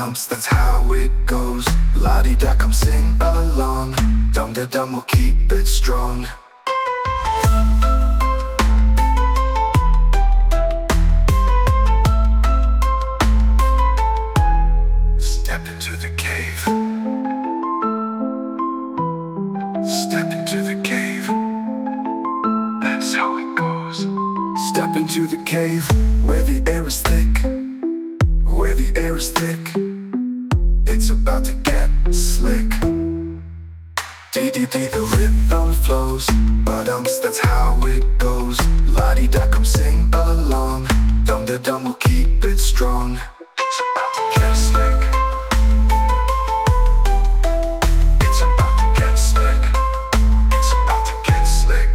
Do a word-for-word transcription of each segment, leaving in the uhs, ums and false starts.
Ba-dums, that's how it goes. La-di-da, come sing along. Dum-da-dum, we'll keep it strong. Step into the cave. Step into the cave. That's how it goes. Step into the cave, where the air is thick. Where the air is thick, it's about to get slick. Dee-dee-dee, the rhythm flows. Ba-dums, that's how it goes. La-di-da, come sing along. Dum-da-dum, we'll keep it strong. It's about to get slick. It's about to get slick. It's about to get slick.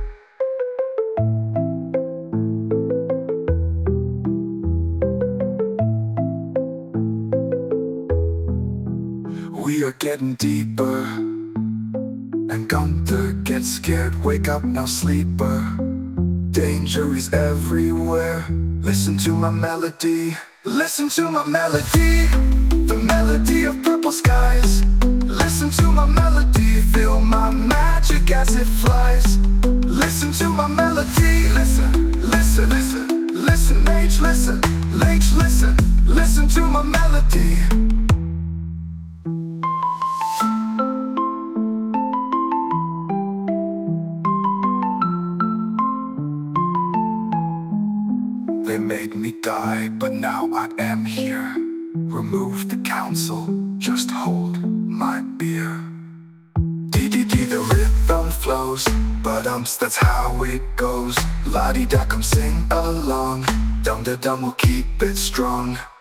We are getting deeper, and Gunther gets scared. Wake up now, sleeper. Danger is everywhere. Listen to my melody. Listen to my melody. The melody of purple skies. Listen to my melody. Feel my magic as it flies. Listen to my melody. Listen, listen, listen. Listen, H, listen. H, listen. Listen to my melody. They made me die, but now I am here. Remove the council, just hold my beer. Dee-dee-dee, the rhythm flows. Ba-dums, that's how it goes. La-di-da, come sing along. Dum-da-dum, we'll keep it strong.